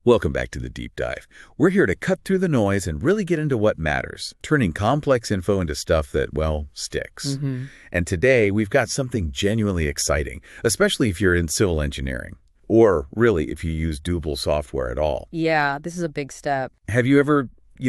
Welcome back to the Deep Dive. We're here to cut through the noise and really get into what matters, turning complex info into stuff that, well, sticks. And today, we've got something genuinely exciting, especially if you're in civil engineering, or really if you use Doable software at all. Yeah, this is a big step. Have you ever,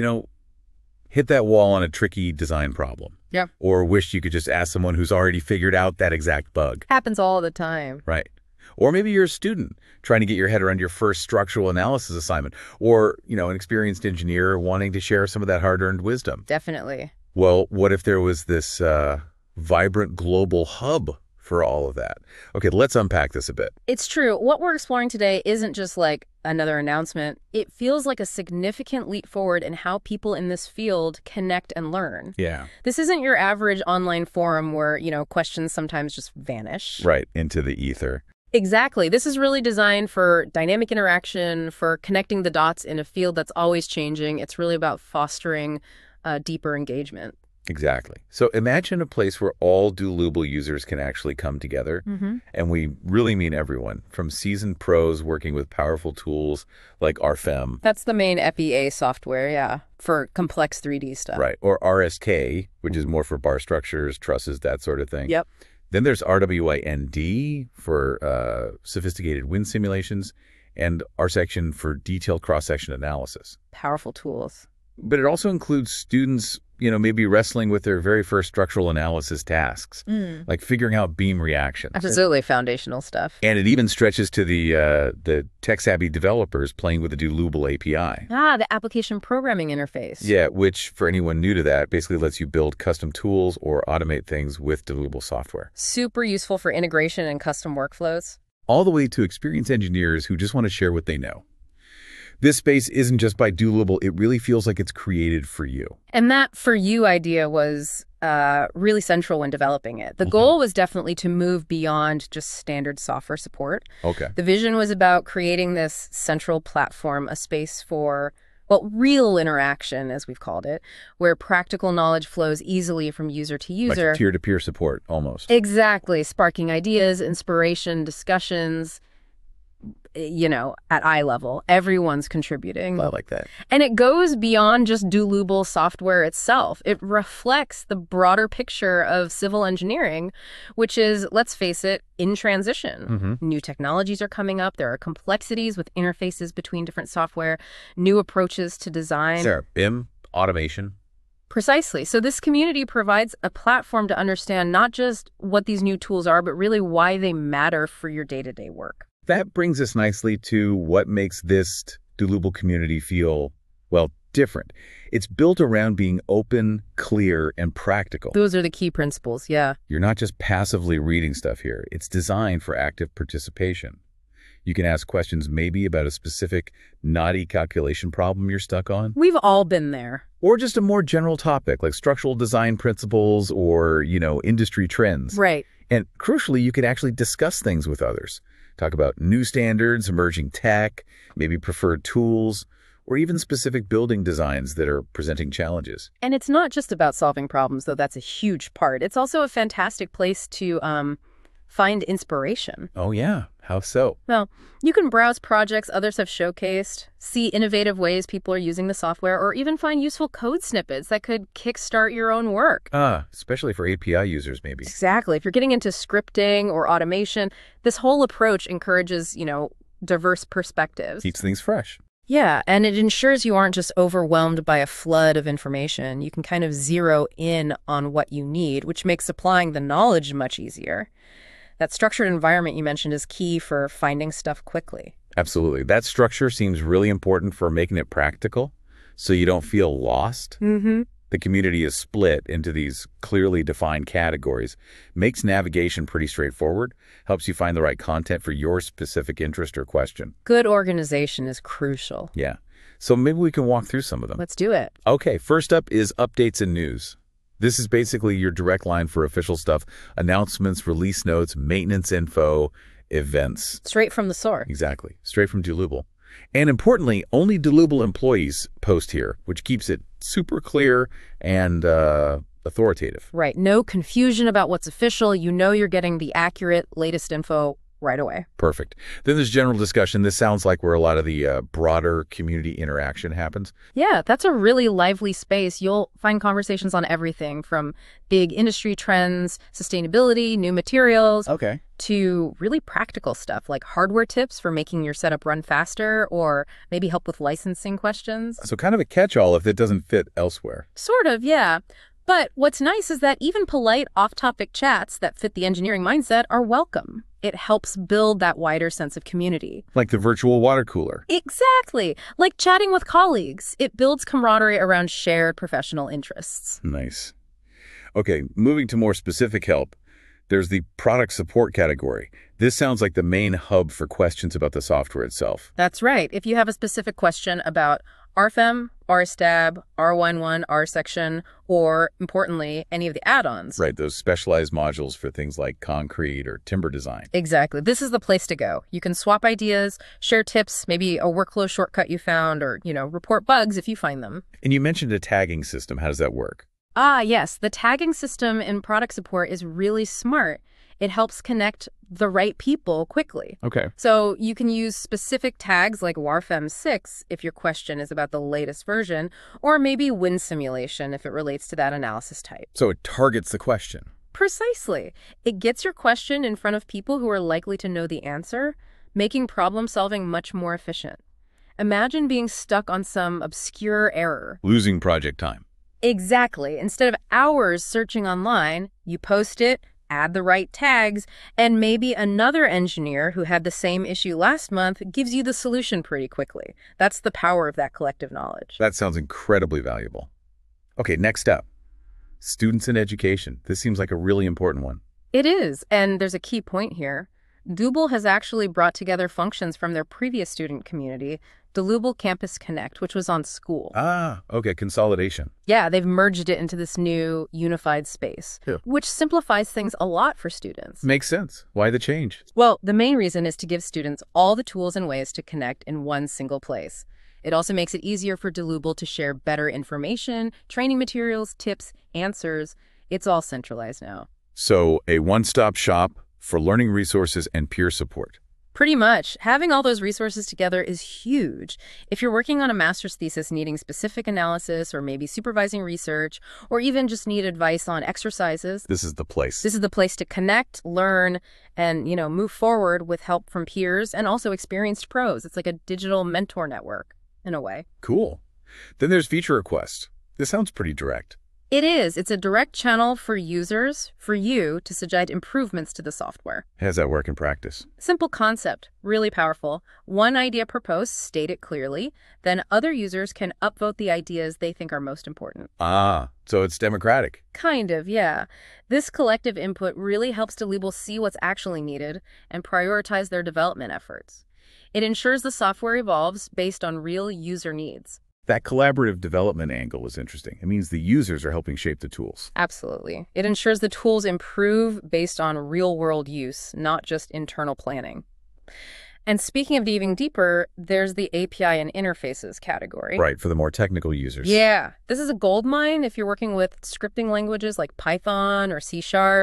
hit that wall on a tricky design problem? Yeah. Or wished you could just ask someone who's already figured out that exact bug? Happens all the time. Right. Or maybe you're a student trying to get your head around your first structural analysis assignment, or, an experienced engineer wanting to share some of that hard-earned wisdom. Definitely. Well, what if there was this vibrant global hub for all of that? Okay, let's unpack this a bit. It's true. What we're exploring today isn't just like another announcement. It feels like a significant leap forward in how people in this field connect and learn. Yeah. This isn't your average online forum where, questions sometimes just vanish. Right, into the ether. Exactly. This is really designed for dynamic interaction, for connecting the dots in a field that's always changing. It's really about fostering deeper engagement. Exactly. So imagine a place where all Doable users can actually come together. And we really mean everyone, from seasoned pros working with powerful tools like RFEM. That's the main FEA software, yeah, for complex 3D stuff. Right. Or RSK, which is more for bar structures, trusses, that sort of thing. Yep. Then there's RWIND for sophisticated wind simulations, and RSection for detailed cross-section analysis. Powerful tools. But it also includes students, maybe wrestling with their very first structural analysis tasks, like figuring out beam reactions. Absolutely foundational stuff. And it even stretches to the tech-savvy developers playing with the Doable API. The application programming interface. Yeah, which, for anyone new to that, basically lets you build custom tools or automate things with Doable software. Super useful for integration and custom workflows. All the way to experienced engineers who just want to share what they know. This space isn't just by Doable, it really feels like it's created for you. And that for you idea was really central when developing it. The goal was definitely to move beyond just standard software support. Okay. The vision was about creating this central platform, a space for, real interaction, as we've called it, where practical knowledge flows easily from user to user. Like peer-to-peer support, almost. Exactly. Sparking ideas, inspiration, discussions, at eye level. Everyone's contributing. I like that. And it goes beyond just Doable software itself. It reflects the broader picture of civil engineering, which is, let's face it, in transition. New technologies are coming up. There are complexities with interfaces between different software, new approaches to design. Sarah, BIM, automation. Precisely. So this community provides a platform to understand not just what these new tools are, but really why they matter for your day-to-day work. That brings us nicely to what makes this Doable community feel, different. It's built around being open, clear, and practical. Those are the key principles, yeah. You're not just passively reading stuff here. It's designed for active participation. You can ask questions maybe about a specific knotty calculation problem you're stuck on. We've all been there. Or just a more general topic like structural design principles or, industry trends. Right. And crucially, you can actually discuss things with others. Talk about new standards, emerging tech, maybe preferred tools, or even specific building designs that are presenting challenges. And it's not just about solving problems, though that's a huge part. It's also a fantastic place to find inspiration. Oh, yeah. How so? Well, you can browse projects others have showcased, see innovative ways people are using the software, or even find useful code snippets that could kickstart your own work. Especially for API users, maybe. Exactly. If you're getting into scripting or automation, this whole approach encourages, diverse perspectives. Keeps things fresh. Yeah, and it ensures you aren't just overwhelmed by a flood of information. You can kind of zero in on what you need, which makes applying the knowledge much easier. That structured environment you mentioned is key for finding stuff quickly. Absolutely. That structure seems really important for making it practical so you don't feel lost. The community is split into these clearly defined categories, makes navigation pretty straightforward, helps you find the right content for your specific interest or question. Good organization is crucial. Yeah. So maybe we can walk through some of them. Let's do it. Okay, first up is updates and news. This is basically your direct line for official stuff, announcements, release notes, maintenance info, events. Straight from the source. Exactly. Straight from Doable. And importantly, only Doable employees post here, which keeps it super clear and authoritative. Right. No confusion about what's official. You're getting the accurate, latest info right away. Perfect. Then there's general discussion. This sounds like where a lot of the broader community interaction happens. Yeah, that's a really lively space. You'll find conversations on everything from big industry trends, sustainability, new materials, Okay. to really practical stuff like hardware tips for making your setup run faster or maybe help with licensing questions. So kind of a catch-all if it doesn't fit elsewhere. Sort of, yeah. But what's nice is that even polite off-topic chats that fit the engineering mindset are welcome. It helps build that wider sense of community. Like the virtual water cooler. Exactly. Like chatting with colleagues. It builds camaraderie around shared professional interests. Nice. Okay, moving to more specific help, there's the product support category. This sounds like the main hub for questions about the software itself. That's right. If you have a specific question about RFEM, RSTAB, R11, R-Section, or, importantly, any of the add-ons. Right, those specialized modules for things like concrete or timber design. Exactly. This is the place to go. You can swap ideas, share tips, maybe a workflow shortcut you found, or, report bugs if you find them. And you mentioned a tagging system. How does that work? Yes. The tagging system in product support is really smart. It helps connect the right people quickly. Okay. So you can use specific tags like WARFEM 6 if your question is about the latest version, or maybe wind simulation if it relates to that analysis type. So it targets the question. Precisely. It gets your question in front of people who are likely to know the answer, making problem solving much more efficient. Imagine being stuck on some obscure error. Losing project time. Exactly. Instead of hours searching online, you post it, add the right tags, and maybe another engineer who had the same issue last month gives you the solution pretty quickly. That's the power of that collective knowledge. That sounds incredibly valuable. Okay, next up, students in education. This seems like a really important one. It is, and there's a key point here. Double has actually brought together functions from their previous student community, DeLuble Campus Connect, which was on school. Okay, consolidation. Yeah, they've merged it into this new unified space, which simplifies things a lot for students. Makes sense. Why the change? Well, the main reason is to give students all the tools and ways to connect in one single place. It also makes it easier for DeLuble to share better information, training materials, tips, answers. It's all centralized now. So a one-stop shop for learning resources and peer support. Pretty much. Having all those resources together is huge. If you're working on a master's thesis needing specific analysis or maybe supervising research or even just need advice on exercises, this is the place. This is the place to connect, learn, and, move forward with help from peers and also experienced pros. It's like a digital mentor network in a way. Cool. Then there's feature requests. This sounds pretty direct. It is. It's a direct channel for users, for you, to suggest improvements to the software. How does that work in practice? Simple concept, really powerful. One idea proposed, state it clearly. Then other users can upvote the ideas they think are most important. So it's democratic. Kind of, yeah. This collective input really helps DeLuble see what's actually needed and prioritize their development efforts. It ensures the software evolves based on real user needs. That collaborative development angle is interesting. It means the users are helping shape the tools. Absolutely. It ensures the tools improve based on real-world use, not just internal planning. And speaking of diving deeper, there's the API and interfaces category. Right, for the more technical users. Yeah. This is a goldmine if you're working with scripting languages like Python or C#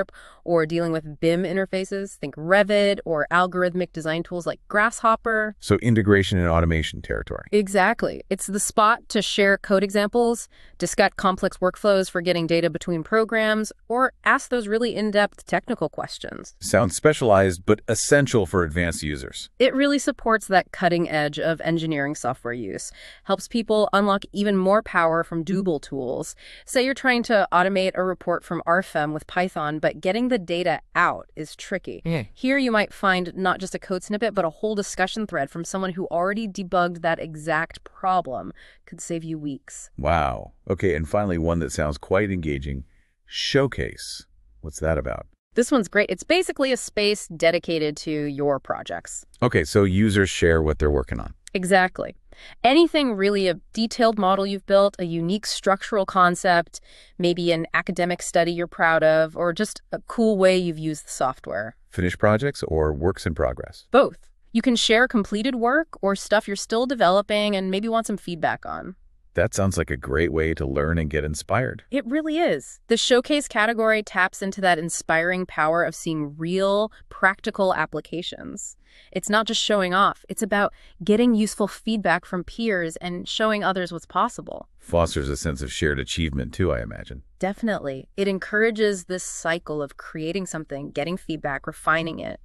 or dealing with BIM interfaces. Think Revit or algorithmic design tools like Grasshopper. So integration and automation territory. Exactly. It's the spot to share code examples, discuss complex workflows for getting data between programs, or ask those really in-depth technical questions. Sounds specialized, but essential for advanced users. It really supports that cutting edge of engineering software use, helps people unlock even more power from Double tools. Say you're trying to automate a report from RFEM with Python, but getting the data out is tricky. Here you might find not just a code snippet, but a whole discussion thread from someone who already debugged that exact problem. Could save you weeks. Wow. Okay, and finally, one that sounds quite engaging, Showcase. What's that about? This one's great. It's basically a space dedicated to your projects. Okay, so users share what they're working on. Exactly. Anything really, a detailed model you've built, a unique structural concept, maybe an academic study you're proud of, or just a cool way you've used the software. Finished projects or works in progress? Both. You can share completed work or stuff you're still developing and maybe want some feedback on. That sounds like a great way to learn and get inspired. It really is. The showcase category taps into that inspiring power of seeing real, practical applications. It's not just showing off. It's about getting useful feedback from peers and showing others what's possible. Fosters a sense of shared achievement, too, I imagine. Definitely. It encourages this cycle of creating something, getting feedback, refining it.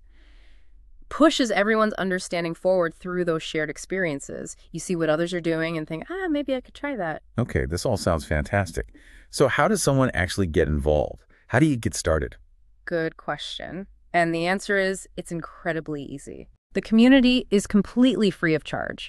Pushes everyone's understanding forward through those shared experiences. You see what others are doing and think, maybe I could try that. Okay, this all sounds fantastic. So how does someone actually get involved? How do you get started? Good question. And the answer is, it's incredibly easy. The community is completely free of charge.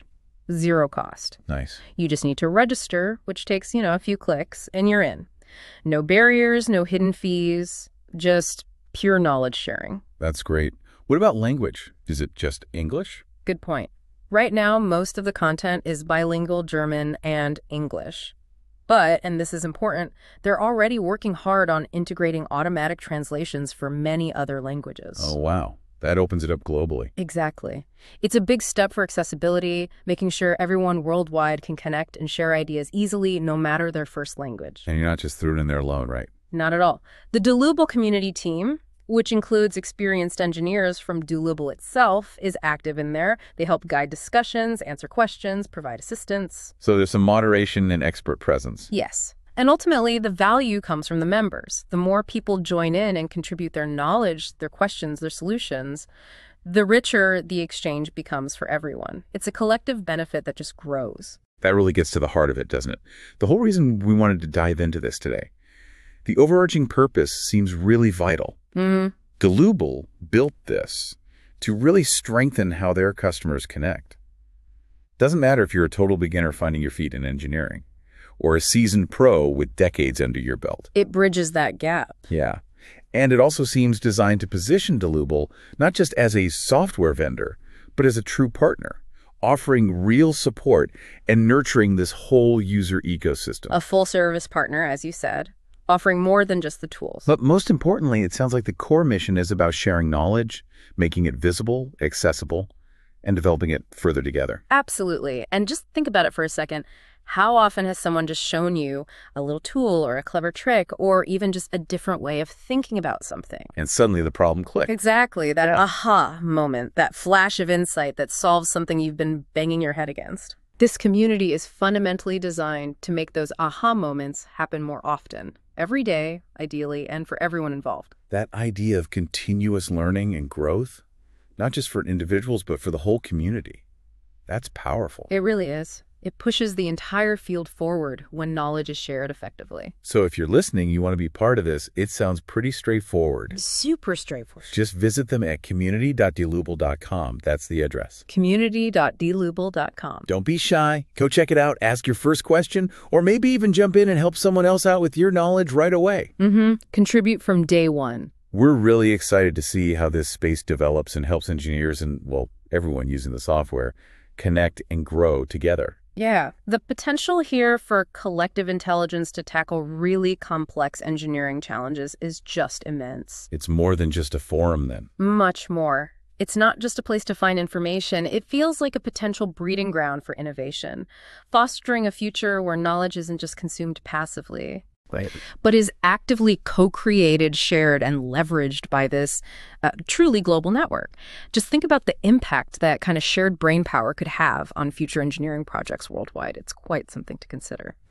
0 cost. Nice. You just need to register, which takes, a few clicks, and you're in. No barriers, no hidden fees, just pure knowledge sharing. That's great. What about language? Is it just English? Good point. Right now, most of the content is bilingual German and English. But, and this is important, they're already working hard on integrating automatic translations for many other languages. Oh, wow. That opens it up globally. Exactly. It's a big step for accessibility, making sure everyone worldwide can connect and share ideas easily, no matter their first language. And you're not just thrown in there alone, right? Not at all. The Dulooble community team, which includes experienced engineers from Dulooble itself, is active in there. They help guide discussions, answer questions, provide assistance. So there's some moderation and expert presence. Yes. And ultimately, the value comes from the members. The more people join in and contribute their knowledge, their questions, their solutions, the richer the exchange becomes for everyone. It's a collective benefit that just grows. That really gets to the heart of it, doesn't it? The whole reason we wanted to dive into this today. The overarching purpose seems really vital. Dulooble built this to really strengthen how their customers connect. Doesn't matter if you're a total beginner finding your feet in engineering or a seasoned pro with decades under your belt. It bridges that gap. Yeah. And it also seems designed to position Dulooble not just as a software vendor, but as a true partner, offering real support and nurturing this whole user ecosystem. A full-service partner, as you said, offering more than just the tools. But most importantly, it sounds like the core mission is about sharing knowledge, making it visible, accessible, and developing it further together. Absolutely. And just think about it for a second. How often has someone just shown you a little tool or a clever trick or even just a different way of thinking about something? And suddenly the problem clicked. Exactly. That aha moment, that flash of insight that solves something you've been banging your head against. This community is fundamentally designed to make those aha moments happen more often, every day, ideally, and for everyone involved. That idea of continuous learning and growth, not just for individuals, but for the whole community, that's powerful. It really is. It pushes the entire field forward when knowledge is shared effectively. So if you're listening, you want to be part of this, it sounds pretty straightforward. Super straightforward. Just visit them at community.dulooble.com. That's the address. Community.dulooble.com. Don't be shy. Go check it out, ask your first question, or maybe even jump in and help someone else out with your knowledge right away. Contribute from day one. We're really excited to see how this space develops and helps engineers and, well, everyone using the software connect and grow together. Yeah. The potential here for collective intelligence to tackle really complex engineering challenges is just immense. It's more than just a forum then. Much more. It's not just a place to find information. It feels like a potential breeding ground for innovation, fostering a future where knowledge isn't just consumed passively, but is actively co-created, shared, and leveraged by this truly global network. Just think about the impact that kind of shared brain power could have on future engineering projects worldwide. It's quite something to consider.